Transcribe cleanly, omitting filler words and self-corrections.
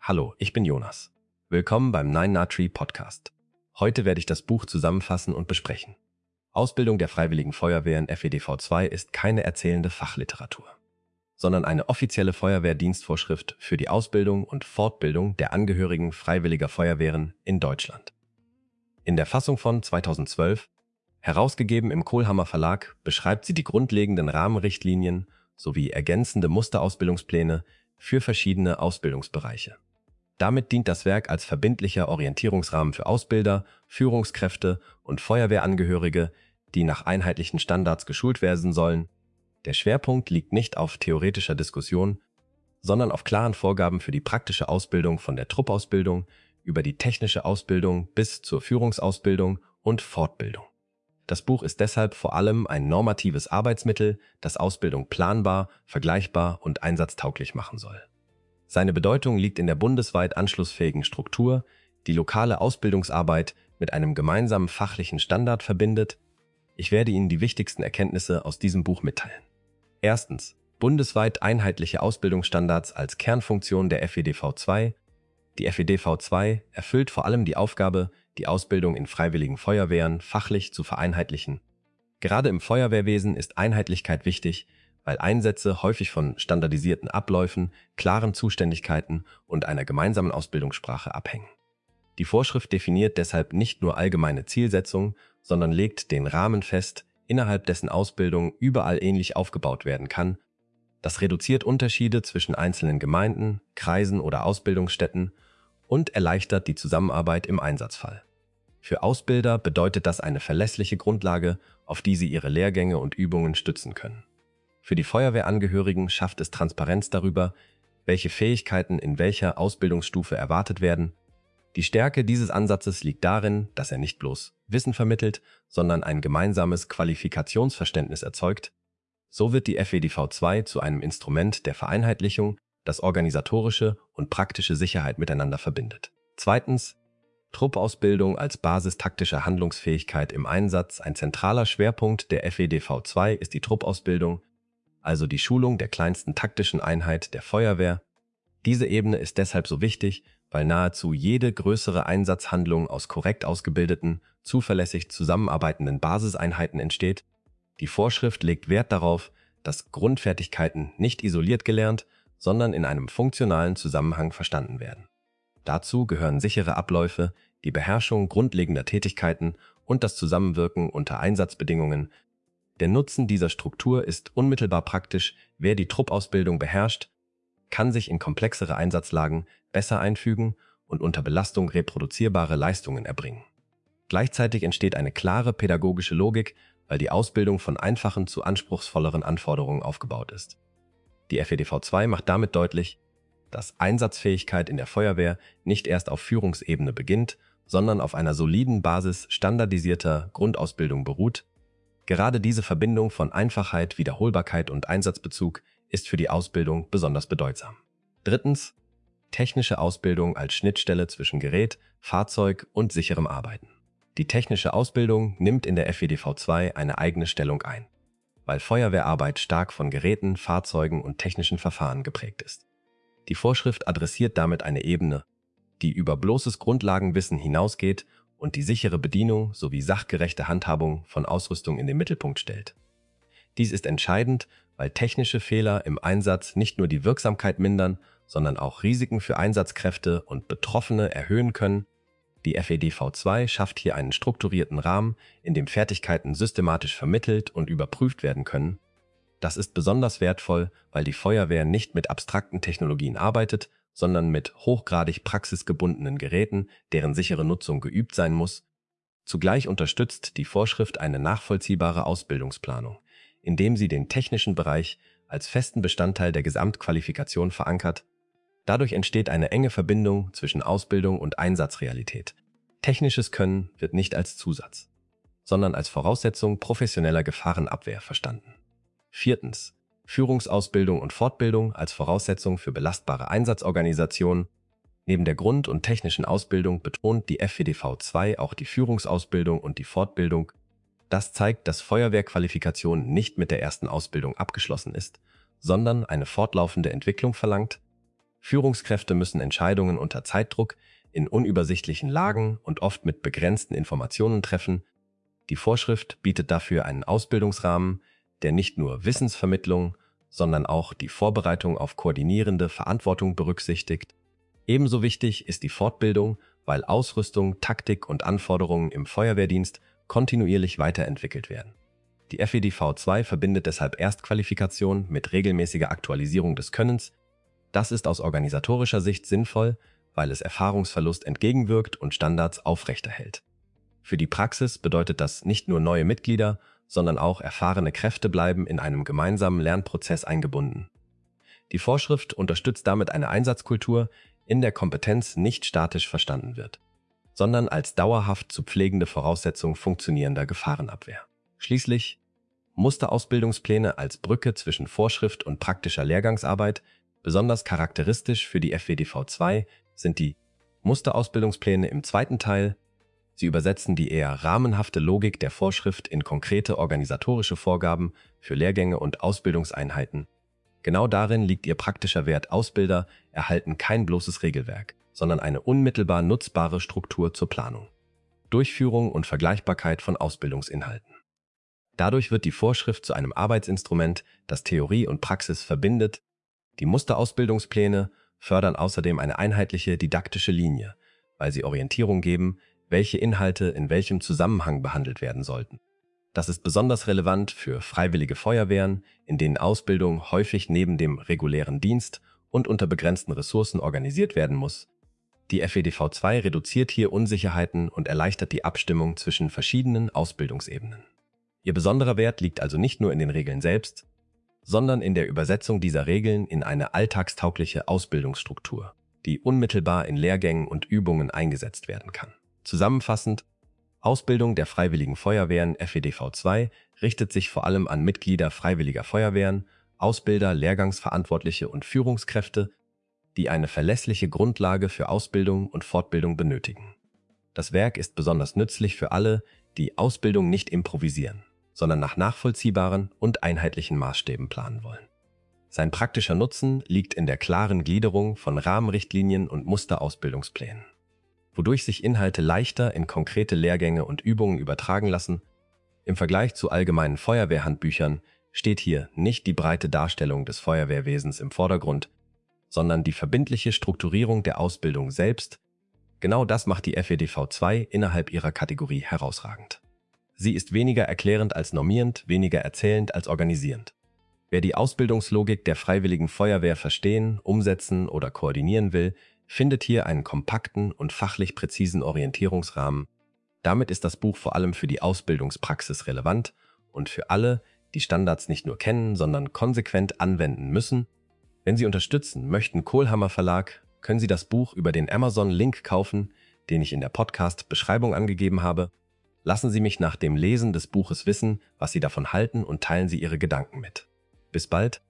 Hallo, ich bin Jonas. Willkommen beim 9na-Tree Podcast. Heute werde ich das Buch zusammenfassen und besprechen. Ausbildung der Freiwilligen Feuerwehren FEDV2 ist keine erzählende Fachliteratur, sondern eine offizielle Feuerwehrdienstvorschrift für die Ausbildung und Fortbildung der Angehörigen freiwilliger Feuerwehren in Deutschland. In der Fassung von 2012, herausgegeben im Kohlhammer Verlag, beschreibt sie die grundlegenden Rahmenrichtlinien sowie ergänzende Musterausbildungspläne für verschiedene Ausbildungsbereiche. Damit dient das Werk als verbindlicher Orientierungsrahmen für Ausbilder, Führungskräfte und Feuerwehrangehörige, die nach einheitlichen Standards geschult werden sollen. Der Schwerpunkt liegt nicht auf theoretischer Diskussion, sondern auf klaren Vorgaben für die praktische Ausbildung von der Truppausbildung über die technische Ausbildung bis zur Führungsausbildung und Fortbildung. Das Buch ist deshalb vor allem ein normatives Arbeitsmittel, das Ausbildung planbar, vergleichbar und einsatztauglich machen soll. Seine Bedeutung liegt in der bundesweit anschlussfähigen Struktur, die lokale Ausbildungsarbeit mit einem gemeinsamen fachlichen Standard verbindet. Ich werde Ihnen die wichtigsten Erkenntnisse aus diesem Buch mitteilen. Erstens, bundesweit einheitliche Ausbildungsstandards als Kernfunktion der FEDV2. Die FEDV2 erfüllt vor allem die Aufgabe, die Ausbildung in freiwilligen Feuerwehren fachlich zu vereinheitlichen. Gerade im Feuerwehrwesen ist Einheitlichkeit wichtig, weil Einsätze häufig von standardisierten Abläufen, klaren Zuständigkeiten und einer gemeinsamen Ausbildungssprache abhängen. Die Vorschrift definiert deshalb nicht nur allgemeine Zielsetzungen, sondern legt den Rahmen fest, innerhalb dessen Ausbildung überall ähnlich aufgebaut werden kann. Das reduziert Unterschiede zwischen einzelnen Gemeinden, Kreisen oder Ausbildungsstätten und erleichtert die Zusammenarbeit im Einsatzfall. Für Ausbilder bedeutet das eine verlässliche Grundlage, auf die sie ihre Lehrgänge und Übungen stützen können. Für die Feuerwehrangehörigen schafft es Transparenz darüber, welche Fähigkeiten in welcher Ausbildungsstufe erwartet werden. Die Stärke dieses Ansatzes liegt darin, dass er nicht bloß Wissen vermittelt, sondern ein gemeinsames Qualifikationsverständnis erzeugt. So wird die FEDV2 zu einem Instrument der Vereinheitlichung, das organisatorische und praktische Sicherheit miteinander verbindet. Zweitens, Truppausbildung als Basis taktischer Handlungsfähigkeit im Einsatz. Ein zentraler Schwerpunkt der FEDV2 ist die Truppausbildung, also die Schulung der kleinsten taktischen Einheit der Feuerwehr. Diese Ebene ist deshalb so wichtig, weil nahezu jede größere Einsatzhandlung aus korrekt ausgebildeten, zuverlässig zusammenarbeitenden Basiseinheiten entsteht. Die Vorschrift legt Wert darauf, dass Grundfertigkeiten nicht isoliert gelernt, sondern in einem funktionalen Zusammenhang verstanden werden. Dazu gehören sichere Abläufe, die Beherrschung grundlegender Tätigkeiten und das Zusammenwirken unter Einsatzbedingungen. Der Nutzen dieser Struktur ist unmittelbar praktisch. Wer die Truppausbildung beherrscht, kann sich in komplexere Einsatzlagen besser einfügen und unter Belastung reproduzierbare Leistungen erbringen. Gleichzeitig entsteht eine klare pädagogische Logik, weil die Ausbildung von einfachen zu anspruchsvolleren Anforderungen aufgebaut ist. Die FEDV2 macht damit deutlich, dass Einsatzfähigkeit in der Feuerwehr nicht erst auf Führungsebene beginnt, sondern auf einer soliden Basis standardisierter Grundausbildung beruht. Gerade diese Verbindung von Einfachheit, Wiederholbarkeit und Einsatzbezug ist für die Ausbildung besonders bedeutsam. Drittens, technische Ausbildung als Schnittstelle zwischen Gerät, Fahrzeug und sicherem Arbeiten. Die technische Ausbildung nimmt in der FEDV2 eine eigene Stellung ein, weil Feuerwehrarbeit stark von Geräten, Fahrzeugen und technischen Verfahren geprägt ist. Die Vorschrift adressiert damit eine Ebene, die über bloßes Grundlagenwissen hinausgeht und die sichere Bedienung sowie sachgerechte Handhabung von Ausrüstung in den Mittelpunkt stellt. Dies ist entscheidend, weil technische Fehler im Einsatz nicht nur die Wirksamkeit mindern, sondern auch Risiken für Einsatzkräfte und Betroffene erhöhen können. Die FEDV2 schafft hier einen strukturierten Rahmen, in dem Fertigkeiten systematisch vermittelt und überprüft werden können. Das ist besonders wertvoll, weil die Feuerwehr nicht mit abstrakten Technologien arbeitet, sondern mit hochgradig praxisgebundenen Geräten, deren sichere Nutzung geübt sein muss. Zugleich unterstützt die Vorschrift eine nachvollziehbare Ausbildungsplanung, indem sie den technischen Bereich als festen Bestandteil der Gesamtqualifikation verankert. Dadurch entsteht eine enge Verbindung zwischen Ausbildung und Einsatzrealität. Technisches Können wird nicht als Zusatz, sondern als Voraussetzung professioneller Gefahrenabwehr verstanden. Viertens, Führungsausbildung und Fortbildung als Voraussetzung für belastbare Einsatzorganisationen. Neben der Grund- und technischen Ausbildung betont die FEDV2 auch die Führungsausbildung und die Fortbildung. Das zeigt, dass Feuerwehrqualifikation nicht mit der ersten Ausbildung abgeschlossen ist, sondern eine fortlaufende Entwicklung verlangt. Führungskräfte müssen Entscheidungen unter Zeitdruck, in unübersichtlichen Lagen und oft mit begrenzten Informationen treffen. Die Vorschrift bietet dafür einen Ausbildungsrahmen, der nicht nur Wissensvermittlung, sondern auch die Vorbereitung auf koordinierende Verantwortung berücksichtigt. Ebenso wichtig ist die Fortbildung, weil Ausrüstung, Taktik und Anforderungen im Feuerwehrdienst kontinuierlich weiterentwickelt werden. Die FEDV 2 verbindet deshalb Erstqualifikation mit regelmäßiger Aktualisierung des Könnens. Das ist aus organisatorischer Sicht sinnvoll, weil es Erfahrungsverlust entgegenwirkt und Standards aufrechterhält. Für die Praxis bedeutet das nicht nur neue Mitglieder, sondern auch erfahrene Kräfte bleiben in einem gemeinsamen Lernprozess eingebunden. Die Vorschrift unterstützt damit eine Einsatzkultur, in der Kompetenz nicht statisch verstanden wird, sondern als dauerhaft zu pflegende Voraussetzung funktionierender Gefahrenabwehr. Schließlich Musterausbildungspläne als Brücke zwischen Vorschrift und praktischer Lehrgangsarbeit. Besonders charakteristisch für die FEDV 2 sind die Musterausbildungspläne im zweiten Teil. Sie übersetzen die eher rahmenhafte Logik der Vorschrift in konkrete organisatorische Vorgaben für Lehrgänge und Ausbildungseinheiten. Genau darin liegt ihr praktischer Wert. Ausbilder erhalten kein bloßes Regelwerk, sondern eine unmittelbar nutzbare Struktur zur Planung, Durchführung und Vergleichbarkeit von Ausbildungsinhalten. Dadurch wird die Vorschrift zu einem Arbeitsinstrument, das Theorie und Praxis verbindet. Die Musterausbildungspläne fördern außerdem eine einheitliche didaktische Linie, weil sie Orientierung geben, welche Inhalte in welchem Zusammenhang behandelt werden sollten. Das ist besonders relevant für freiwillige Feuerwehren, in denen Ausbildung häufig neben dem regulären Dienst und unter begrenzten Ressourcen organisiert werden muss. Die FEDV 2 reduziert hier Unsicherheiten und erleichtert die Abstimmung zwischen verschiedenen Ausbildungsebenen. Ihr besonderer Wert liegt also nicht nur in den Regeln selbst, sondern in der Übersetzung dieser Regeln in eine alltagstaugliche Ausbildungsstruktur, die unmittelbar in Lehrgängen und Übungen eingesetzt werden kann. Zusammenfassend: Ausbildung der Freiwilligen Feuerwehren FEDV 2 richtet sich vor allem an Mitglieder freiwilliger Feuerwehren, Ausbilder, Lehrgangsverantwortliche und Führungskräfte, die eine verlässliche Grundlage für Ausbildung und Fortbildung benötigen. Das Werk ist besonders nützlich für alle, die Ausbildung nicht improvisieren, sondern nach nachvollziehbaren und einheitlichen Maßstäben planen wollen. Sein praktischer Nutzen liegt in der klaren Gliederung von Rahmenrichtlinien und Musterausbildungsplänen, wodurch sich Inhalte leichter in konkrete Lehrgänge und Übungen übertragen lassen. Im Vergleich zu allgemeinen Feuerwehrhandbüchern steht hier nicht die breite Darstellung des Feuerwehrwesens im Vordergrund, sondern die verbindliche Strukturierung der Ausbildung selbst. Genau das macht die FEDV 2 innerhalb ihrer Kategorie herausragend. Sie ist weniger erklärend als normierend, weniger erzählend als organisierend. Wer die Ausbildungslogik der Freiwilligen Feuerwehr verstehen, umsetzen oder koordinieren will, findet hier einen kompakten und fachlich präzisen Orientierungsrahmen. Damit ist das Buch vor allem für die Ausbildungspraxis relevant und für alle, die Standards nicht nur kennen, sondern konsequent anwenden müssen. Wenn Sie unterstützen möchten, Kohlhammer Verlag, können Sie das Buch über den Amazon-Link kaufen, den ich in der Podcast-Beschreibung angegeben habe. Lassen Sie mich nach dem Lesen des Buches wissen, was Sie davon halten, und teilen Sie Ihre Gedanken mit. Bis bald!